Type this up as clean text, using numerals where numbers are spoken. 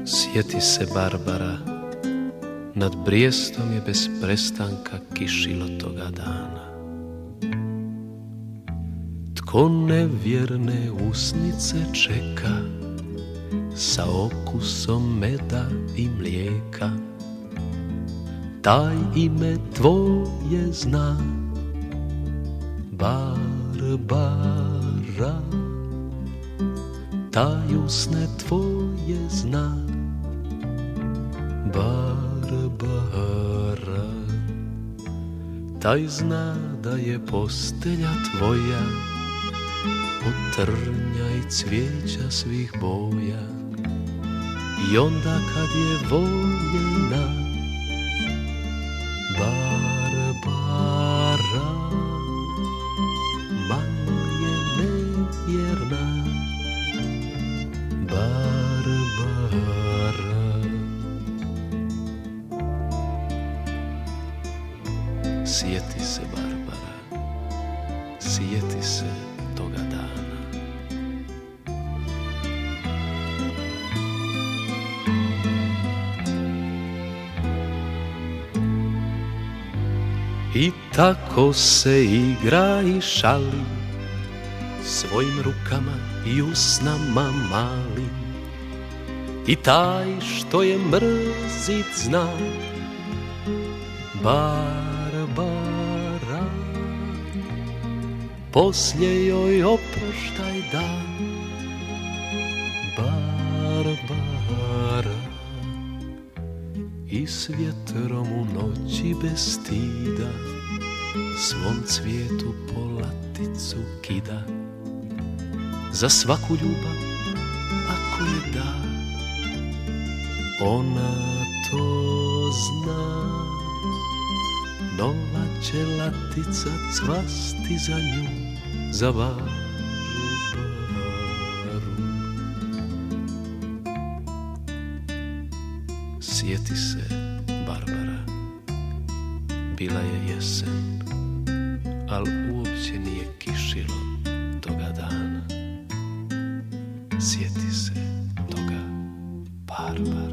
Sjeti se, Barbara, nad Brijestom je bez prestanka kišilo toga dana. Tko nevjerne usnice čeka sa okusom meda i mlijeka, taj ime tvoje zna, Barbara. Taj usne tvoje zna, Barbara. Taj zna da je postelja tvoja od trnja i cvijeća svih boja, i onda kad je voljena, Barbara, malo je nevjerna, Barbara. Sjeti se, Barbara, sjeti se toga dana. I tako se igra i šali svojim rukama i usnama mali, i taj što je mrzit zna, Barbara, poslije joj oproštaj da, Barbara. I s vjetrom u noći bez stida svom cvijetu po laticu kida, za svaku ljubav ako je da, ona to zna. Nova će latica cvasti za nju, za Barbaru. Sjeti se, Barbara, bila je jesen, al uopće nije kišilo toga dana. Sjeti se toga, Barbara.